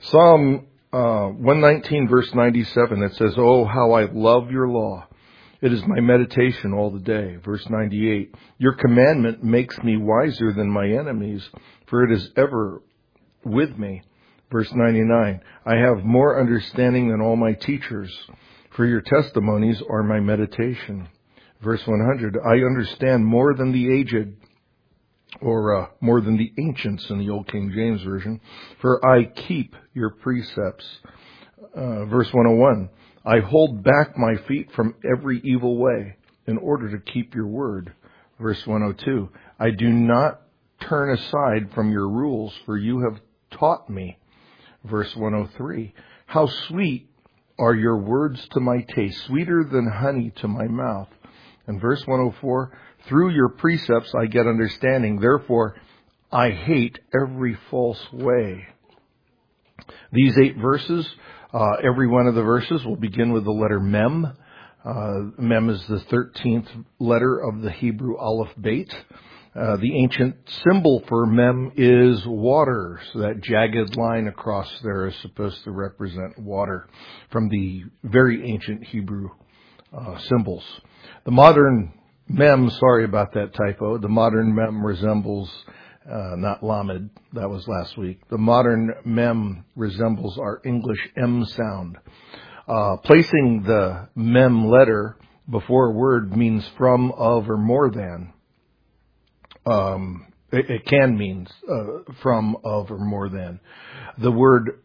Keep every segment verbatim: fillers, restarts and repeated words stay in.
Psalm uh, one nineteen, verse ninety-seven, it says, "Oh, how I love your law. It is my meditation all the day." Verse ninety-eight, "Your commandment makes me wiser than my enemies, for it is ever with me." Verse ninety-nine, "I have more understanding than all my teachers, for your testimonies are my meditation." Verse one hundred, "I understand more than the aged," or uh, more than the ancients in the Old King James Version, "for I keep your precepts." Uh, verse one oh one, "I hold back my feet from every evil way in order to keep your word." Verse one oh two, "I do not turn aside from your rules, for you have taught me." Verse one oh three, "How sweet are your words to my taste, sweeter than honey to my mouth." And verse one oh four, "Through your precepts I get understanding, therefore I hate every false way." These eight verses, uh, every one of the verses will begin with the letter Mem. Uh, Mem is the thirteenth letter of the Hebrew Aleph Bet. Uh, the ancient symbol for Mem is water. So that jagged line across there is supposed to represent water from the very ancient Hebrew uh, symbols. The modern Mem, sorry about that typo, the modern Mem resembles, uh, not Lamed, that was last week. The modern Mem resembles our English M sound. Uh, placing the Mem letter before a word means from, of, or more than. Um, it, it can mean uh, from, of, or more than. The word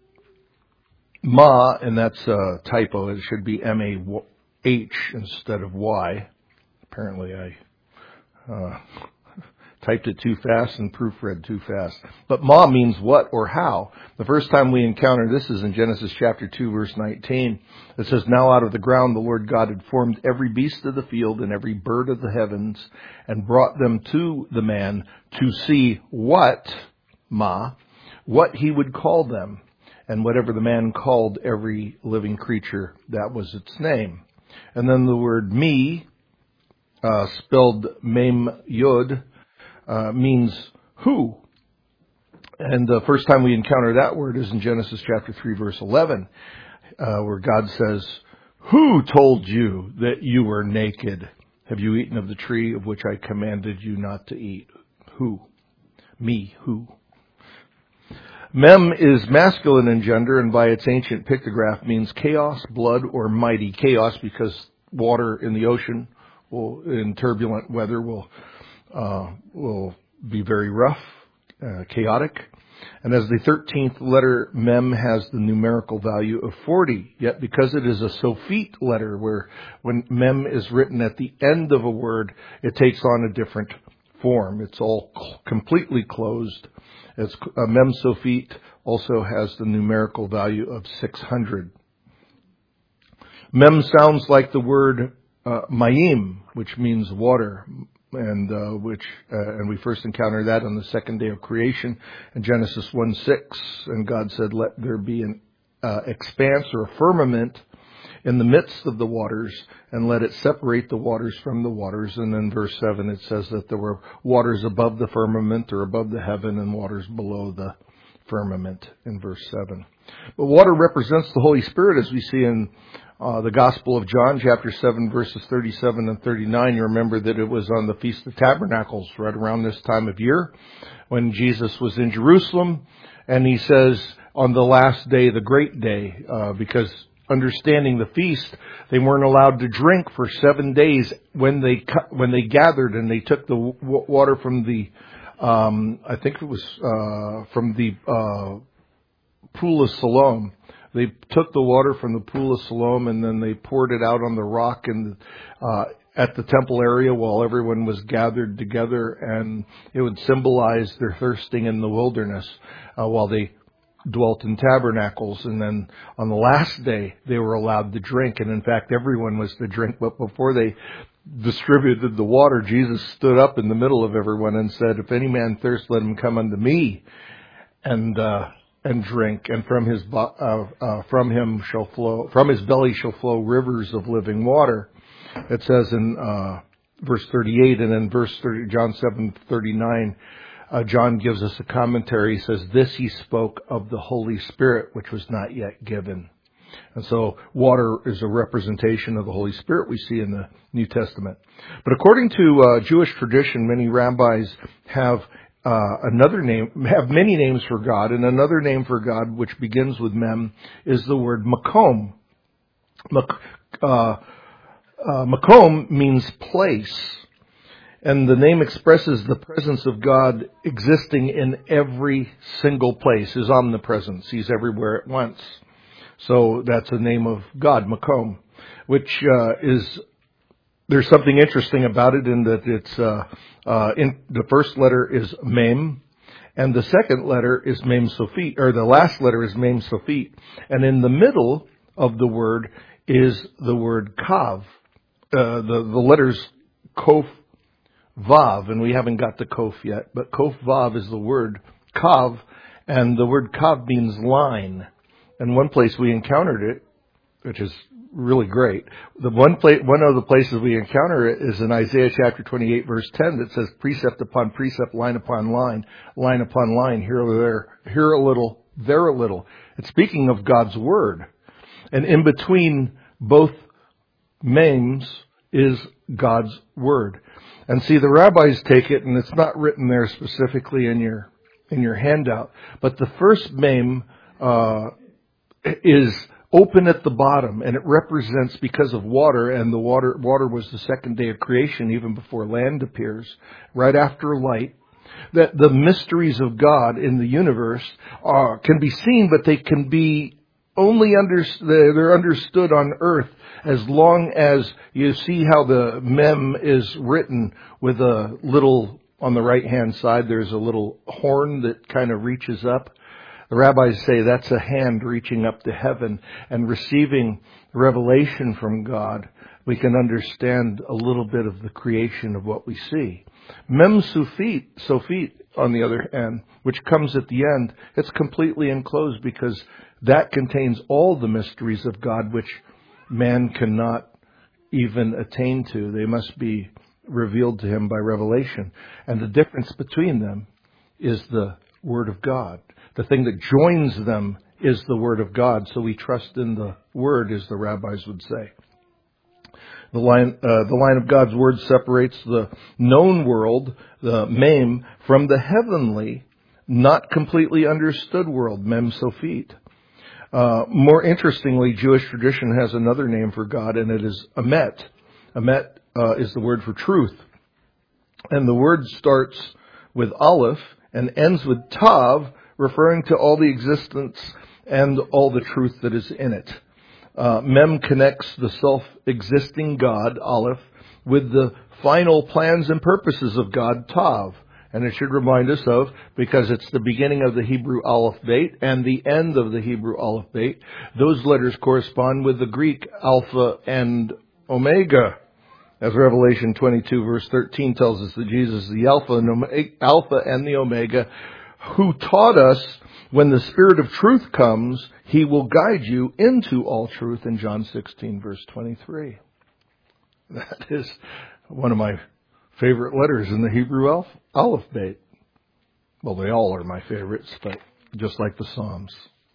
ma, and that's a typo, it should be M A H instead of Y. Apparently I uh, typed it too fast and proofread too fast. But ma means what or how. The first time we encounter this is in Genesis chapter two, verse nineteen. It says, "Now out of the ground the Lord God had formed every beast of the field and every bird of the heavens and brought them to the man to see what," ma, "what he would call them. And whatever the man called every living creature, that was its name." And then the word me, uh, spelled mem yod, uh, means who. And the first time we encounter that word is in Genesis chapter three, verse eleven, uh, where God says, "Who told you that you were naked? Have you eaten of the tree of which I commanded you not to eat?" Who? Me, who? Mem is masculine in gender, and by its ancient pictograph means chaos, blood, or mighty. Chaos because water in the ocean will, in turbulent weather will uh, will be very rough, uh, chaotic. And as the thirteenth letter, Mem has the numerical value of forty. Yet because it is a Sophite letter, where when Mem is written at the end of a word, it takes on a different form. It's all completely closed. It's, uh, Mem Sophite also has the numerical value of six hundred. Mem sounds like the word uh, mayim, which means water, and uh, which uh, and we first encounter that on the second day of creation in Genesis one six. And God said, "Let there be an uh, expanse or a firmament in the midst of the waters, and let it separate the waters from the waters." And then verse seven, it says that there were waters above the firmament or above the heaven and waters below the firmament in verse seven. But water represents the Holy Spirit, as we see in uh, the Gospel of John, chapter seven, verses thirty-seven and thirty-nine. You remember that it was on the Feast of Tabernacles right around this time of year when Jesus was in Jerusalem. And he says on the last day, the great day, uh, because understanding the feast, they weren't allowed to drink for seven days when they when they gathered, and they took the w- water from the, um, I think it was uh, from the uh, pool of Siloam. They took the water from the pool of Siloam, and then they poured it out on the rock and uh, at the temple area while everyone was gathered together, and it would symbolize their thirsting in the wilderness uh, while they dwelt in tabernacles. And then on the last day they were allowed to drink, and in fact everyone was to drink. But before they distributed the water, Jesus stood up in the middle of everyone and said, "If any man thirst, let him come unto me and uh and drink, and from his uh, uh from him shall flow from his belly shall flow rivers of living water." It says in uh verse thirty-eight, and in verse thirty, John seven thirty-nine, uh, John gives us a commentary. He says, this he spoke of the Holy Spirit, which was not yet given. And so water is a representation of the Holy Spirit we see in the New Testament. But according to uh, Jewish tradition, many rabbis have uh, another name, have many names for God, and another name for God, which begins with mem, is the word makom. Mak- uh, uh, makom means place. And the name expresses the presence of God existing in every single place, his omnipresence. He's everywhere at once. So that's the name of God, Makom, which uh, is, there's something interesting about it in that it's, uh, uh, in the first letter is Mem, and the second letter is Mem Sophit, or the last letter is Mem Sophit. And in the middle of the word is the word Kav, uh, the, the letters Kof, Vav, and we haven't got to Kof yet, but Kof Vav is the word Kav, and the word Kav means line. And one place we encountered it, which is really great. The one place, one of the places we encounter it is in Isaiah chapter twenty-eight, verse ten, that says precept upon precept, line upon line, line upon line, here or there, here a little, there a little. It's speaking of God's word. And in between both names is God's word. And see, the rabbis take it, and it's not written there specifically in your in your handout, but the first mem uh is open at the bottom, and it represents, because of water, and the water water was the second day of creation, even before land appears, right after light, that the mysteries of God in the universe are, can be seen, but they can be only under, they're understood on earth as long as you see how the mem is written with a little, on the right hand side, there's a little horn that kind of reaches up. The rabbis say that's a hand reaching up to heaven and receiving revelation from God. We can understand a little bit of the creation of what we see. Mem Sophit, Sophit, on the other hand, which comes at the end, it's completely enclosed because that contains all the mysteries of God which man cannot even attain to. They must be revealed to him by revelation. And the difference between them is the Word of God. The thing that joins them is the Word of God. So we trust in the Word, as the rabbis would say. The line, uh, the line of God's Word separates the known world, the mem, from the heavenly, not completely understood world, mem sophit. Uh, more interestingly, Jewish tradition has another name for God, and it is Emet. Emet uh, is the word for truth. And the word starts with Aleph and ends with Tav, referring to all the existence and all the truth that is in it. Uh, Mem connects the self-existing God, Aleph, with the final plans and purposes of God, Tav. And it should remind us of, because it's the beginning of the Hebrew Aleph Beit and the end of the Hebrew Aleph Beit, those letters correspond with the Greek Alpha and Omega. As Revelation twenty-two verse thirteen tells us that Jesus is the Alpha and Omega, Alpha and the Omega, who taught us when the Spirit of truth comes, He will guide you into all truth in John sixteen verse twenty-three. That is one of my favorite letters in the Hebrew Aleph Beit. Well, they all are my favorites, but just like the Psalms.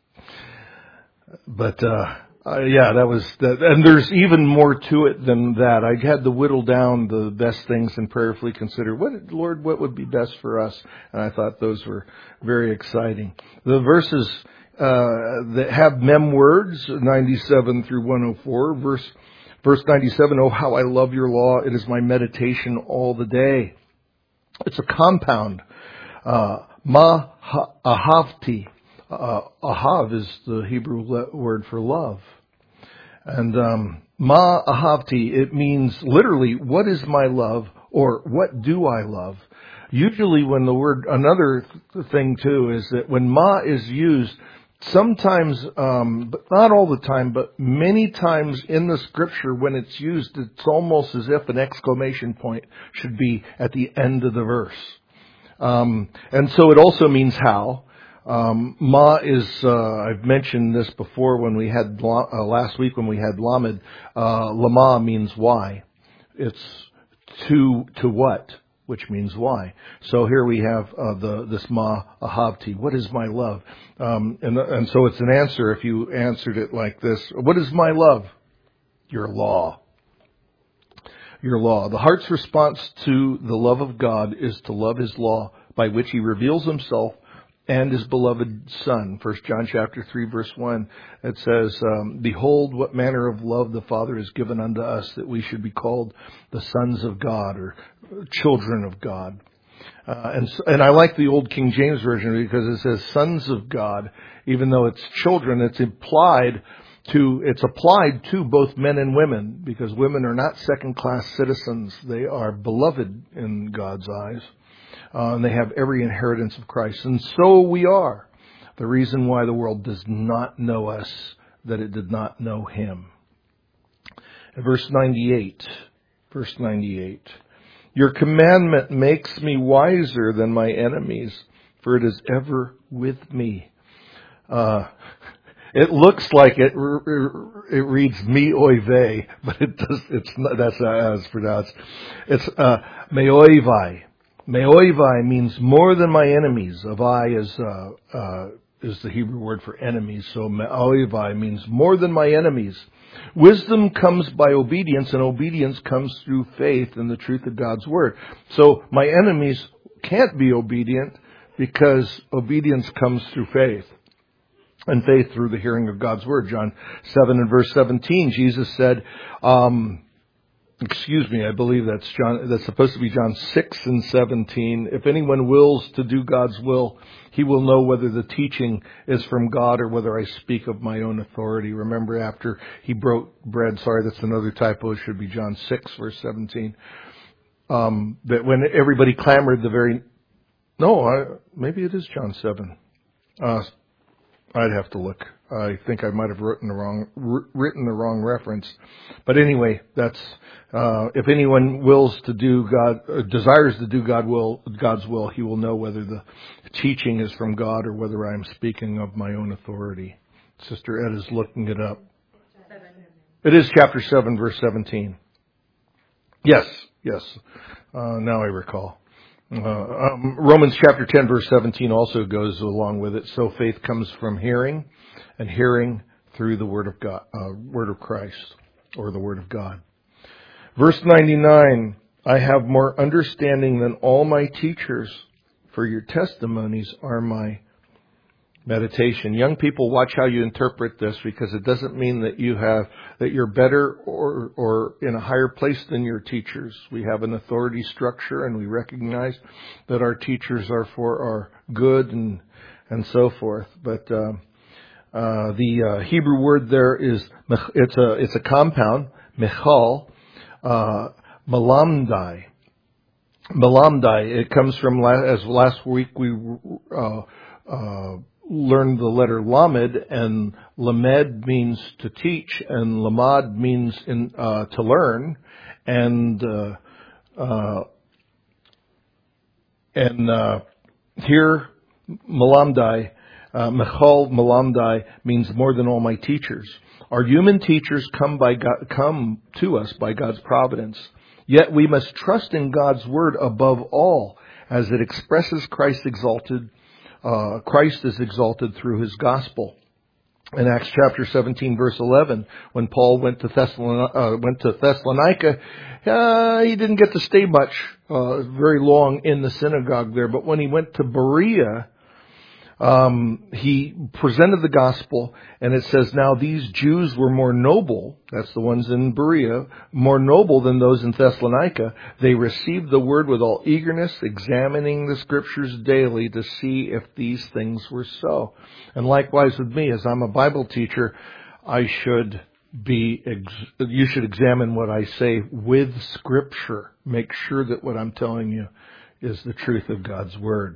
But, uh, uh yeah, that was, that, and there's even more to it than that. I had to whittle down the best things and prayerfully consider, what, Lord, what would be best for us? And I thought those were very exciting. The verses, uh, that have mem words, ninety-seven through one oh four, verse Verse ninety-seven, oh, how I love your law. It is my meditation all the day. It's a compound. Uh, ma ahavti. Uh, ahav is the Hebrew word for love. And um, ma ahavti, it means literally, what is my love? Or what do I love? Usually when the word, another thing too, is that when ma is used, sometimes, um, but not all the time, but many times in the scripture when it's used, it's almost as if an exclamation point should be at the end of the verse. Um, and so it also means how. Um, ma is, uh, I've mentioned this before when we had, uh, last week when we had Lamed, uh, lama means why. It's to, to what? which means why. So here we have uh, the this ma ahavti. What is my love? Um, and and so it's an answer if you answered it like this. What is my love? Your law. Your law. The heart's response to the love of God is to love His law, by which He reveals Himself and His beloved Son. First John chapter three, verse one, it says, um, "Behold, what manner of love the Father has given unto us, that we should be called the sons of God," or children of God. Uh, and and I like the old King James Version because it says "sons of God," even though it's children. It's implied to it's applied to both men and women, because women are not second-class citizens; they are beloved in God's eyes. Uh, and they have every inheritance of Christ. And so we are. The reason why the world does not know us, that it did not know Him. And verse ninety-eight. Verse ninety-eight. Your commandment makes me wiser than my enemies, for it is ever with me. Uh, it looks like it, it reads me oy vey, but it does, it's not, that's how it's pronounced. It's, uh, me oy vai. Me'oivai means more than my enemies. Avai is uh, uh, is the Hebrew word for enemies. So me'oivai means more than my enemies. Wisdom comes by obedience, and obedience comes through faith in the truth of God's word. So my enemies can't be obedient because obedience comes through faith. And faith through the hearing of God's word. John seven and verse seventeen, Jesus said, um, Excuse me, I believe that's John, that's supposed to be John six and seventeen. If anyone wills to do God's will, he will know whether the teaching is from God or whether I speak of my own authority. Remember, after he broke bread, sorry, that's another typo, it should be John six verse seventeen. Um, that when everybody clamored the very, no, I, maybe it is John seven. Uh, I'd have to look. I think I might have written the wrong written the wrong reference, but anyway, that's uh, if anyone wills to do God uh, desires to do God will God's will, he will know whether the teaching is from God or whether I am speaking of my own authority. Sister Ed is looking it up. Seven. It is chapter seven, verse seventeen. Yes, yes. Uh, now I recall. Uh, um, Romans chapter ten, verse seventeen also goes along with it. So faith comes from hearing, and hearing through the word of God, uh, word of Christ, or the word of God. Verse ninety-nine, I have more understanding than all my teachers, for your testimonies are my meditation. Young people, watch how you interpret this, because it doesn't mean that you have that you're better or or in a higher place than your teachers. We have an authority structure, and we recognize that our teachers are for our good and and so forth. But uh, uh, the uh, Hebrew word there is it's a it's a compound, michal, uh, malamdai. Malamdai. It comes from as last week we. Uh, uh, learned the letter lamed, and lamed means to teach, and lamad means in, uh, to learn, and uh, uh, and uh, here malamdai, uh, mechal malamdai means more than all my teachers. Our human teachers come by God, come to us by God's providence. Yet we must trust in God's word above all, as it expresses Christ exalted. Uh, Christ is exalted through His gospel. In Acts chapter seventeen, verse eleven, when Paul went to Thessalonica, uh, went to Thessalonica, uh, he didn't get to stay much, uh, very long in the synagogue there. But when he went to Berea, um, he presented the gospel, and it says, now these Jews were more noble, that's the ones in Berea, more noble than those in Thessalonica. They received the word with all eagerness, examining the scriptures daily to see if these things were so. And likewise with me, as I'm a Bible teacher, I should be, ex- you should examine what I say with scripture. Make sure that what I'm telling you is the truth of God's word.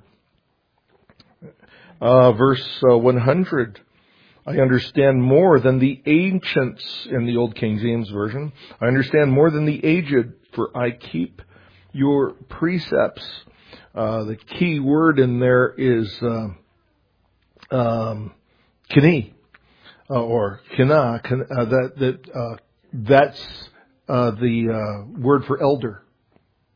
Uh, verse uh, one hundred, I understand more than the ancients in the Old King James Version. I understand more than the aged, for I keep your precepts. Uh, the key word in there is uh, um, kini, uh, or kina. Kina uh, that that uh, that's uh, the uh, word for elder.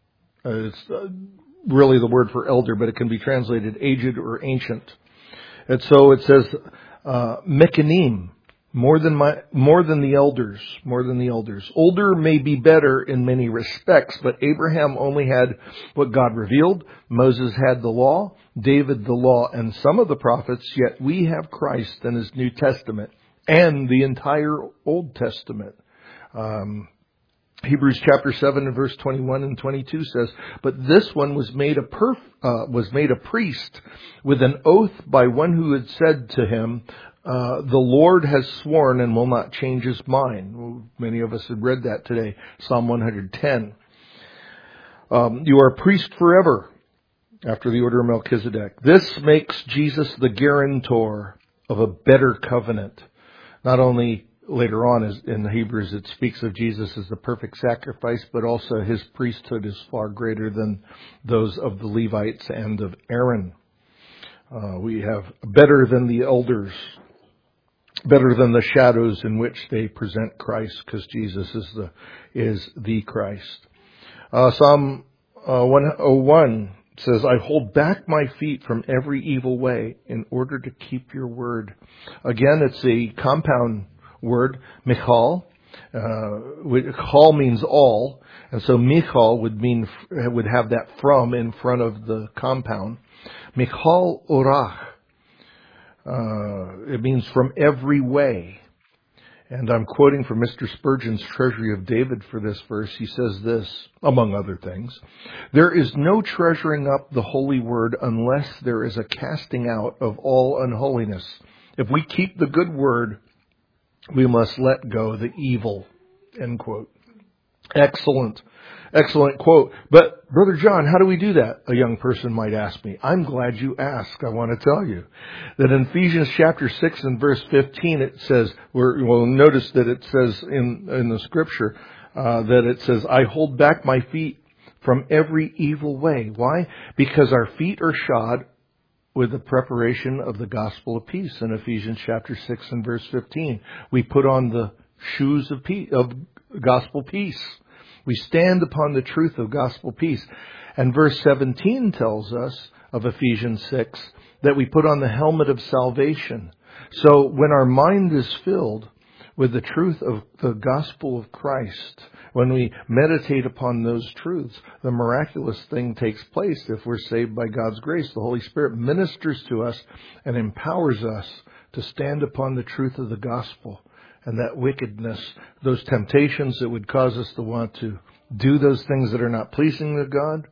Uh, it's uh, really the word for elder, but it can be translated aged or ancient. And so it says, uh, mekanim, more than my, more than the elders, more than the elders. Older may be better in many respects, but Abraham only had what God revealed. Moses had the law, David the law, and some of the prophets, yet we have Christ and His New Testament and the entire Old Testament. Um, Hebrews chapter seven and verse twenty-one and twenty-two says, "But this one was made a perf- uh, was made a priest with an oath by one who had said to him, uh, the Lord has sworn and will not change His mind." Well, many of us have read that today, Psalm one hundred ten. Um, you are a priest forever, after the order of Melchizedek. This makes Jesus the guarantor of a better covenant. Not only later on, as in the Hebrews, it speaks of Jesus as the perfect sacrifice, but also His priesthood is far greater than those of the Levites and of Aaron. Uh, we have better than the elders, better than the shadows in which they present Christ, because Jesus is the is the Christ. Uh, Psalm uh, one oh one says, "I hold back my feet from every evil way in order to keep Your word." Again, it's a compound word, Michal. Uh, Chal means all, and so Michal would mean would have that from in front of the compound. Michal orach. Uh, it means from every way. And I'm quoting from Mister Spurgeon's Treasury of David for this verse. He says this, among other things: "There is no treasuring up the holy word unless there is a casting out of all unholiness. If we keep the good word, we must let go the evil." End quote. Excellent. Excellent quote. But, Brother John, how do we do that? A young person might ask me. I'm glad you asked. I want to tell you that in Ephesians chapter six and verse fifteen, it says, well, notice that it says in, in the scripture, uh, that it says, "I hold back my feet from every evil way." Why? Because our feet are shod with the preparation of the gospel of peace. In Ephesians chapter six and verse fifteen, we put on the shoes of peace, of gospel peace. We stand upon the truth of gospel peace. And verse seventeen tells us of Ephesians six that we put on the helmet of salvation. So when our mind is filled with the truth of the gospel of Christ, when we meditate upon those truths, the miraculous thing takes place. If we're saved by God's grace, the Holy Spirit ministers to us and empowers us to stand upon the truth of the gospel. And that wickedness, those temptations that would cause us to want to do those things that are not pleasing to God,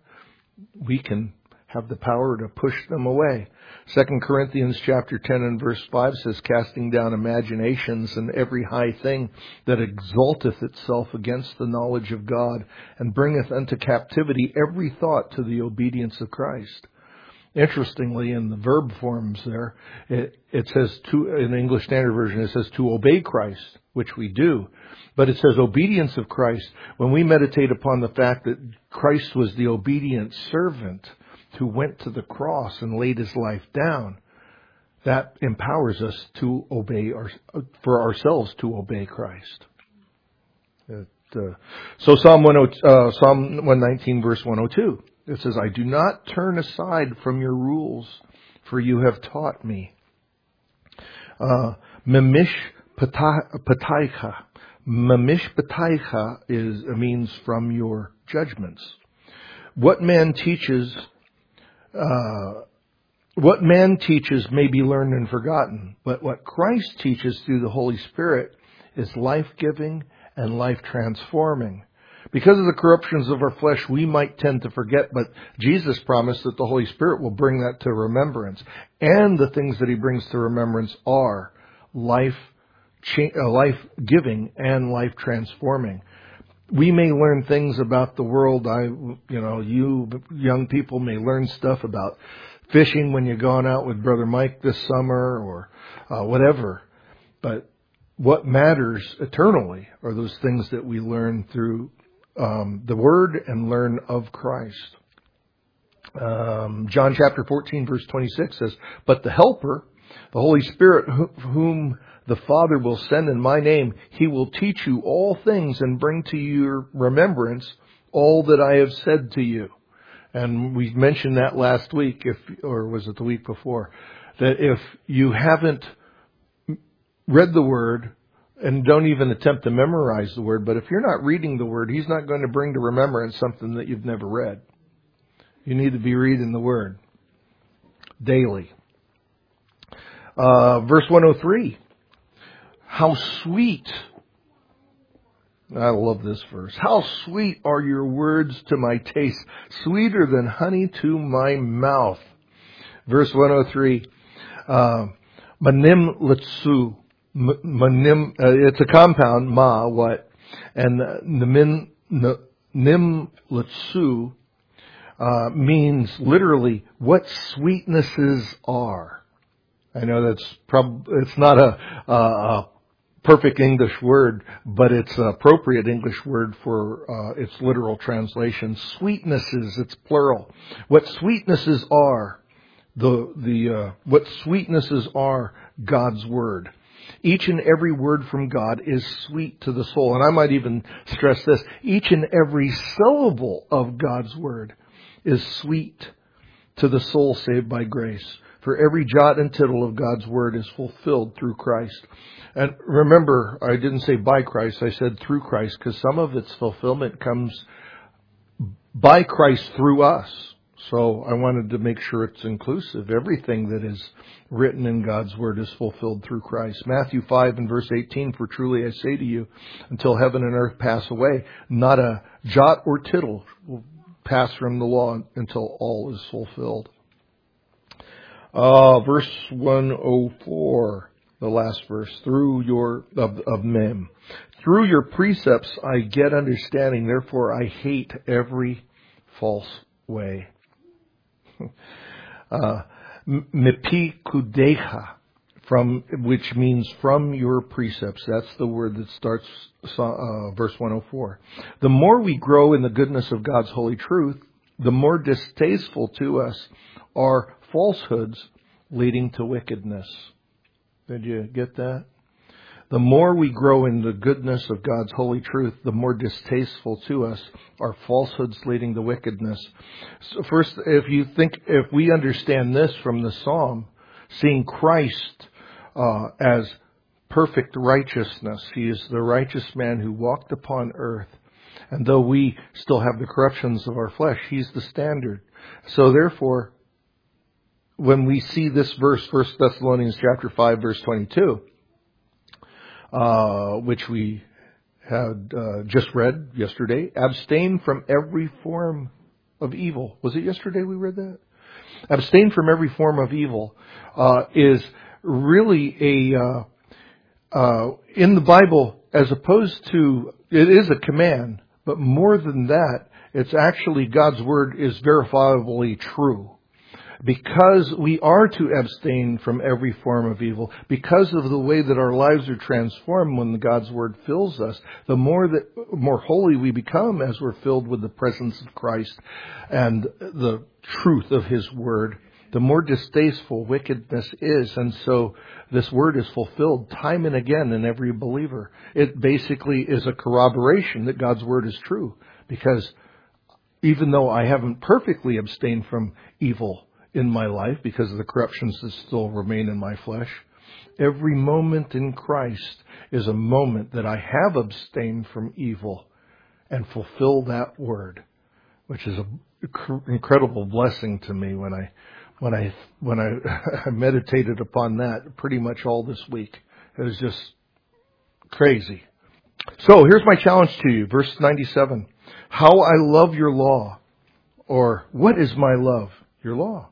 we can have the power to push them away. Second Corinthians chapter ten and verse five says, "Casting down imaginations and every high thing that exalteth itself against the knowledge of God, and bringeth unto captivity every thought to the obedience of Christ." Interestingly, in the verb forms there, it, it says to, in the English Standard Version, it says to obey Christ, which we do. But it says obedience of Christ. When we meditate upon the fact that Christ was the obedient servant who went to the cross and laid His life down, that empowers us to obey our, for ourselves to obey Christ. It, uh, so Psalm one oh, uh, Psalm one nineteen verse one oh two. It says, "I do not turn aside from Your rules, for You have taught me." Uh, Memish pataicha. Memish pataicha is, means from Your judgments. What man teaches, uh, what man teaches may be learned and forgotten, but what Christ teaches through the Holy Spirit is life-giving and life-transforming. Because of the corruptions of our flesh, we might tend to forget, but Jesus promised that the Holy Spirit will bring that to remembrance. And the things that He brings to remembrance are life, life-giving and life-transforming. We may learn things about the world. I, you know, you young people may learn stuff about fishing when you're going out with Brother Mike this summer or uh, whatever. But what matters eternally are those things that we learn through Um, the Word and learn of Christ. Um, John chapter fourteen verse twenty-six says, "But the Helper, the Holy Spirit, whom the Father will send in my name, He will teach you all things and bring to your remembrance all that I have said to you." And we mentioned that last week, if or was it the week before, that if you haven't read the Word and don't even attempt to memorize the Word, but if you're not reading the Word, He's not going to bring to remembrance something that you've never read. You need to be reading the Word daily. Uh, verse one oh three. How sweet. I love this verse. How sweet are your words to my taste, sweeter than honey to my mouth. Verse one oh three. Uh, manim litsu. Manim, uh, it's a compound, ma, what? And uh, namin, nim litsu uh, means literally what sweetnesses are. I know that's prob- it's not a, a, a perfect English word, but it's an appropriate English word for uh, its literal translation. Sweetnesses, it's plural. What sweetnesses are the the uh, what sweetnesses are God's word. Each and every word from God is sweet to the soul, and I might even stress this: each and every syllable of God's word is sweet to the soul saved by grace. For every jot and tittle of God's word is fulfilled through Christ. And remember, I didn't say by Christ, I said through Christ, because some of its fulfillment comes by Christ through us. So I wanted to make sure it's inclusive. Everything that is written in God's word is fulfilled through Christ. Matthew five and verse eighteen, for truly I say to you, until heaven and earth pass away, not a jot or tittle will pass from the law until all is fulfilled. Uh, verse one oh four, the last verse, through your, of, of Mem. Through your precepts I get understanding, therefore I hate every false way. uh, Mipi kudecha, from, which means from your precepts. That's the word that starts uh, verse one oh four. The more we grow in the goodness of God's holy truth, the more distasteful to us are falsehoods leading to wickedness. Did you get that? The more we grow in the goodness of God's holy truth, the more distasteful to us are falsehoods leading to wickedness. So first, if you think, if we understand this from the Psalm, seeing Christ uh, as perfect righteousness, He is the righteous man who walked upon earth. And though we still have the corruptions of our flesh, He's the standard. So therefore, when we see this verse, First Thessalonians chapter five, verse twenty-two, uh, which we had uh, just read yesterday, abstain from every form of evil. Was it yesterday we read that? Abstain from every form of evil uh, is really a uh, uh, in the Bible, as opposed to, it is a command, but more than that, it's actually God's word is verifiably true. Because we are to abstain from every form of evil, because of the way that our lives are transformed when God's word fills us, the more that more holy we become as we're filled with the presence of Christ and the truth of His word, the more distasteful wickedness is. And so this word is fulfilled time and again in every believer. It basically is a corroboration that God's word is true, because even though I haven't perfectly abstained from evil in my life because of the corruptions that still remain in my flesh, every moment in Christ is a moment that I have abstained from evil and fulfill that word, which is an incredible blessing to me when I when I when I meditated upon that pretty much all this week. It was just crazy. So here's my challenge to you, verse ninety-seven. How I love your law, or what is my love? Your law.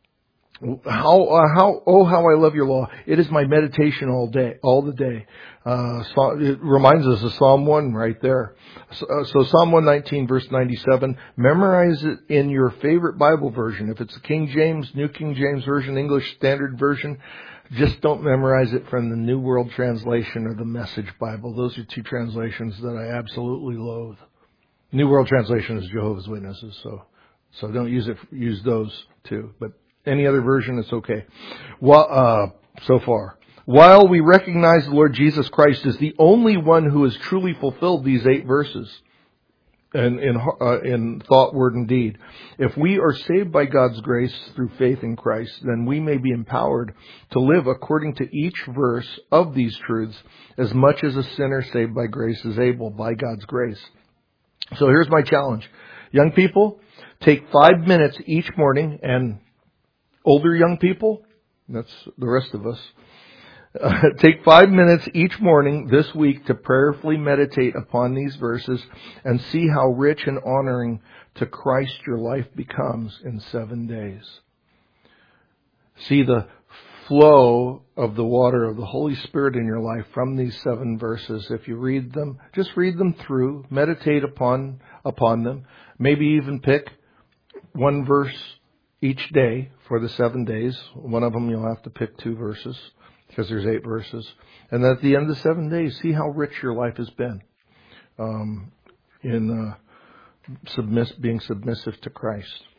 How, uh, how, oh, how I love your law. It is my meditation all day, all the day. Uh, so, it reminds us of Psalm one right there. So, uh, so Psalm one nineteen verse ninety-seven, memorize it in your favorite Bible version. If it's the King James, New King James Version, English Standard Version, just don't memorize it from the New World Translation or the Message Bible. Those are two translations that I absolutely loathe. New World Translation is Jehovah's Witnesses, so, so don't use it, use those too. But any other version, it's okay. Well, uh, so far. While we recognize the Lord Jesus Christ as the only one who has truly fulfilled these eight verses, and in, uh, in thought, word, and deed. If we are saved by God's grace through faith in Christ, then we may be empowered to live according to each verse of these truths as much as a sinner saved by grace is able by God's grace. So here's my challenge. Young people, take five minutes each morning, and older young people, that's the rest of us, Uh, take five minutes each morning this week to prayerfully meditate upon these verses and see how rich and honoring to Christ your life becomes in seven days. See the flow of the water of the Holy Spirit in your life from these seven verses. If you read them, just read them through, meditate upon upon them. Maybe even pick one verse each day for the seven days. One of them you'll have to pick two verses, because there's eight verses. And at the end of the seven days, see how rich your life has been um, in uh, submiss- being submissive to Christ.